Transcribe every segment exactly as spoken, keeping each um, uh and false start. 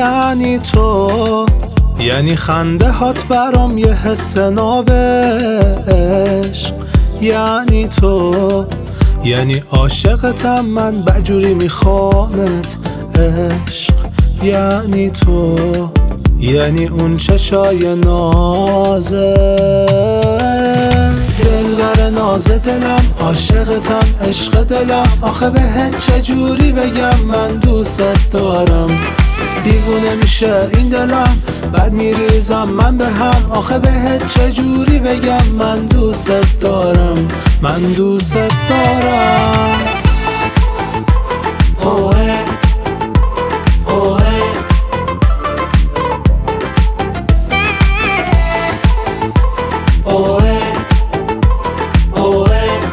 یعنی تو، یعنی خنده هات برام یه حس ناب عشق، یعنی تو، یعنی عاشقتم من بجوری میخوامت عشق، یعنی تو، یعنی اون چشای نازه، دلبر ناز دلم، عاشقتم عشق دلم، آخه بهت چجوری بگم من دوست دارم، دیوونه میشه این دلم بعد میریزم من به هم، آخه بهت چجوری بگم من دوست دارم، من دوست دارم. اوه اوه اوه اوه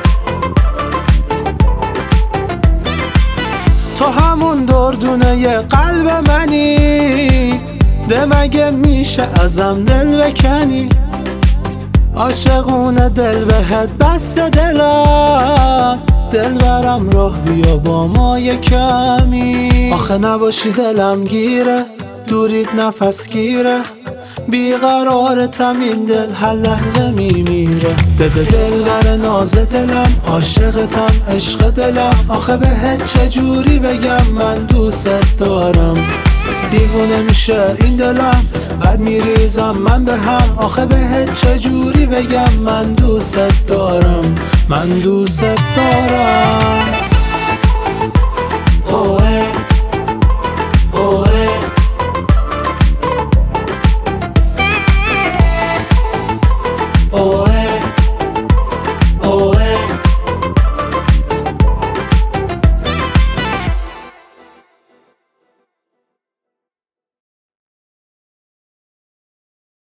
تو همون دردونه ی قلب منی، ده مگه میشه ازم دل بکنی، عاشقونه دل بهت بس دلم، دل برم راه بیا با ما یکمی، آخه نباشی دلم گیره، دورید نفس گیره، بیقرارتم این دل هر لحظه میمیره، دل دل بر ناز دلم، عاشقتم عشق دلم، آخه بهت چجوری بگم من دوست دارم، دیوونه میشه این دلم بعد میریزم من به هم، آخه بهت چجوری بگم من دوست دارم، من دوست دارم.